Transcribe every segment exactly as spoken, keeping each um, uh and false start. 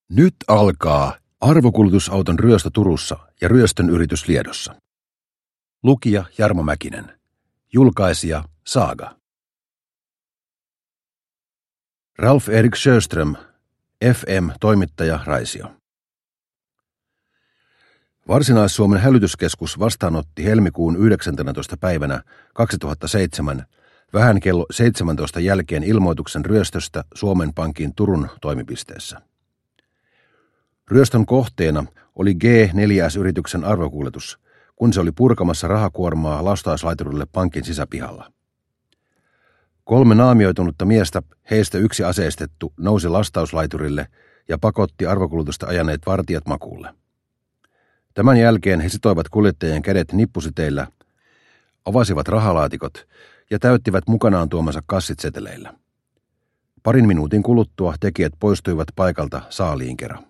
Nyt alkaa arvokulutusauton ryöstö Turussa ja ryöstön yritys Liedossa. Lukija Jarmo Mäkinen. Julkaisija Saaga. Ralf Erik Sjöström, F M-toimittaja Raisio. Varsinais-Suomen hälytyskeskus vastaanotti helmikuun yhdeksäntenätoista päivänä kaksituhattaseitsemän vähän kello seitsemäntoista jälkeen ilmoituksen ryöstöstä Suomen Pankin Turun toimipisteessä. Ryöstön kohteena oli G neljä S-yrityksen arvokuljetus, kun se oli purkamassa rahakuormaa lastauslaiturille pankin sisäpihalla. Kolme naamioitunutta miestä, heistä yksi aseistettu, nousi lastauslaiturille ja pakotti arvokulutusta ajaneet vartijat makuulle. Tämän jälkeen he sitoivat kuljettajien kädet nippusiteillä, avasivat rahalaatikot ja täyttivät mukanaan tuomansa kassit seteleillä. Parin minuutin kuluttua tekijät poistuivat paikalta saaliin kerran.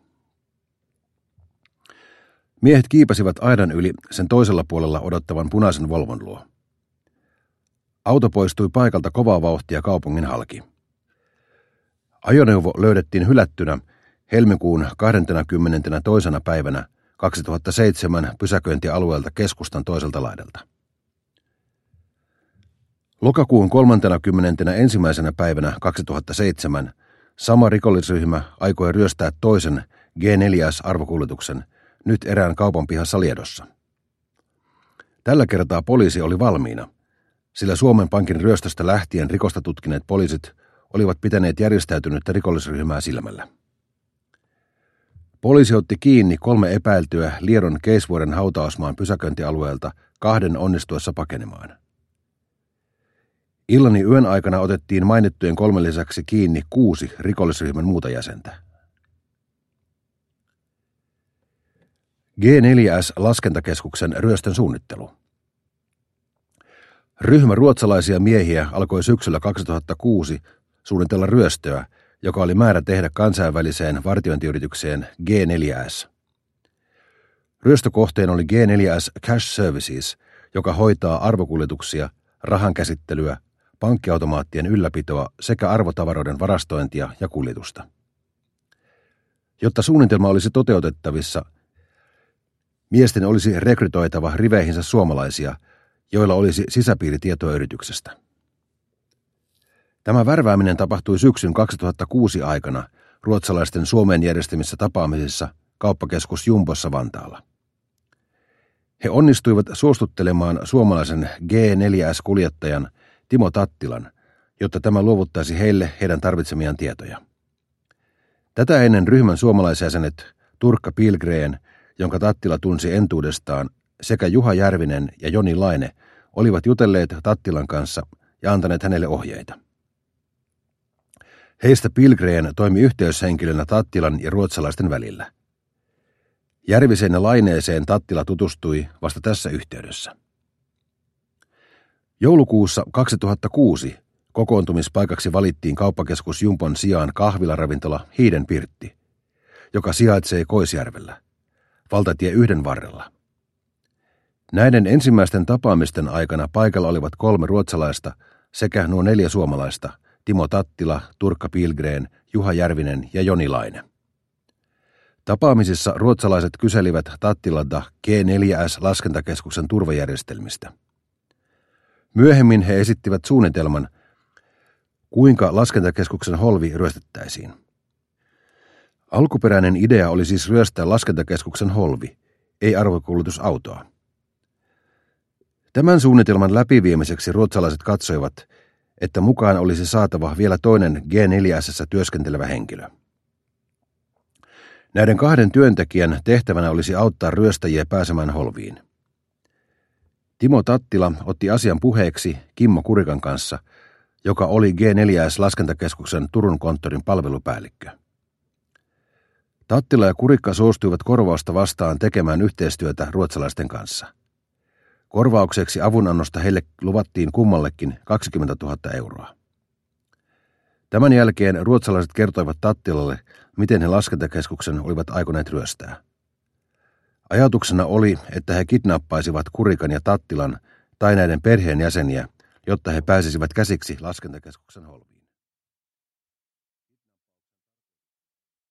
Miehet kiipasivat aidan yli sen toisella puolella odottavan punaisen Volvon luo. Auto poistui paikalta kovaa vauhtia kaupungin halki. Ajoneuvo löydettiin hylättynä helmikuun kahdeskymmenestoinen päivänä kaksituhattaseitsemän pysäköintialueelta keskustan toiselta laidalta. Lokakuun kolmaskymmenesensimmäinen päivänä kaksituhattaseitsemän sama rikollisryhmä aikoi ryöstää toisen G neljä S-arvokuljetuksen, nyt erään kaupan pihassa Liedossa. Tällä kertaa poliisi oli valmiina, sillä Suomen Pankin ryöstöstä lähtien rikosta tutkineet poliisit olivat pitäneet järjestäytynyttä rikollisryhmää silmällä. Poliisi otti kiinni kolme epäiltyä Liedon Keisvuoren hautausmaan pysäköintialueelta kahden onnistuessa pakenemaan. Illan ja yön aikana otettiin mainittujen kolmen lisäksi kiinni kuusi rikollisryhmän muuta jäsentä. G neljä S-laskentakeskuksen ryöstön suunnittelu. Ryhmä ruotsalaisia miehiä alkoi syksyllä kaksituhattakuusi suunnitella ryöstöä, joka oli määrä tehdä kansainväliseen vartiointiyritykseen G neljä S. Ryöstökohteen oli G neljä S Cash Services, joka hoitaa arvokuljetuksia, rahankäsittelyä, pankkiautomaattien ylläpitoa sekä arvotavaroiden varastointia ja kuljetusta. Jotta suunnitelma olisi toteutettavissa, miesten olisi rekrytoitava riveihinsä suomalaisia, joilla olisi sisäpiiritietoa yrityksestä. Tämä värvääminen tapahtui syksyn kaksituhattakuusi aikana ruotsalaisten Suomeen järjestämissä tapaamisissa kauppakeskus Jumbossa Vantaalla. He onnistuivat suostuttelemaan suomalaisen G neljä S-kuljettajan Timo Tattilan, jotta tämä luovuttaisi heille heidän tarvitsemiaan tietoja. Tätä ennen ryhmän suomalaisjäsenet Turkka Pilgren, jonka Tattila tunsi entuudestaan, sekä Juha Järvinen ja Joni Laine olivat jutelleet Tattilan kanssa ja antaneet hänelle ohjeita. Heistä Pilgren toimi yhteyshenkilönä Tattilan ja ruotsalaisten välillä. Järviseen ja Laineeseen Tattila tutustui vasta tässä yhteydessä. Joulukuussa kaksituhattakuusi kokoontumispaikaksi valittiin kauppakeskus Jumpon sijaan kahvilaravintola Hiiden Pirtti, joka sijaitsee Koisjärvellä, valtatie yhden varrella. Näiden ensimmäisten tapaamisten aikana paikalla olivat kolme ruotsalaista sekä nuo neljä suomalaista, Timo Tattila, Turkka Pilgren, Juha Järvinen ja Joni Laine. Tapaamisissa ruotsalaiset kyselivät Tattilalta G neljä S-laskentakeskuksen turvajärjestelmistä. Myöhemmin he esittivät suunnitelman, kuinka laskentakeskuksen holvi ryöstettäisiin. Alkuperäinen idea oli siis ryöstää laskentakeskuksen holvi, ei arvokulutusautoa. Tämän suunnitelman läpiviemiseksi ruotsalaiset katsoivat, että mukaan olisi saatava vielä toinen G neljä S:ssä työskentelevä henkilö. Näiden kahden työntekijän tehtävänä olisi auttaa ryöstäjiä pääsemään holviin. Timo Tattila otti asian puheeksi Kimmo Kurikan kanssa, joka oli G neljä S-laskentakeskuksen Turun konttorin palvelupäällikkö. Tattila ja Kurikka suostuivat korvausta vastaan tekemään yhteistyötä ruotsalaisten kanssa. Korvaukseksi avunannosta heille luvattiin kummallekin kaksikymmentätuhatta euroa. Tämän jälkeen ruotsalaiset kertoivat Tattilalle, miten he laskentakeskuksen olivat aikoneet ryöstää. Ajatuksena oli, että he kidnappaisivat Kurikan ja Tattilan tai näiden perheenjäseniä, jotta he pääsisivät käsiksi laskentakeskuksen holviin.